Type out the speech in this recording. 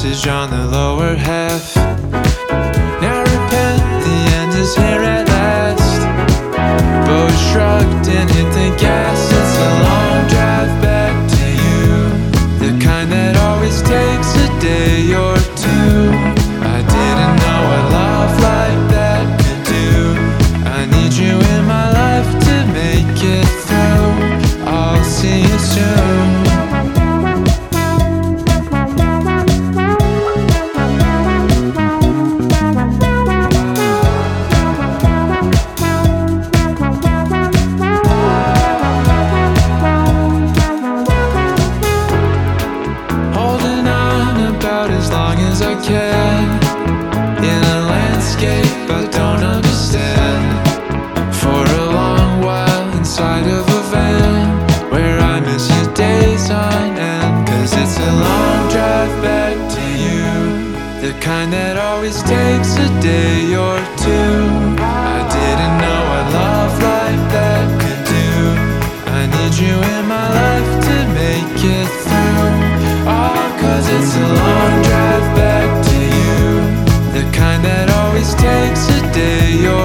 message on the lower half. Now repent, the end is here at last. Bow shrugged and hit the gas. It's a long drive back to you, the kind that always takes a day or two. I didn't know what love like that could do. I need you in my life to make it through. I'll see you soon. As long as I can, in a landscape I don't understand. For a long while inside of a van, where I miss your days on end. 'Cause it's a long drive back to you, the kind that always takes a day or two. I didn't know what love like that could do. I need you in my life to make it through. Oh, 'cause it's a long drive back to you, the kind that always takes a day or